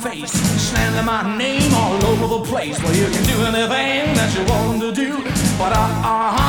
face, slander my name all over the place. Well, you can do anything that you want to do, but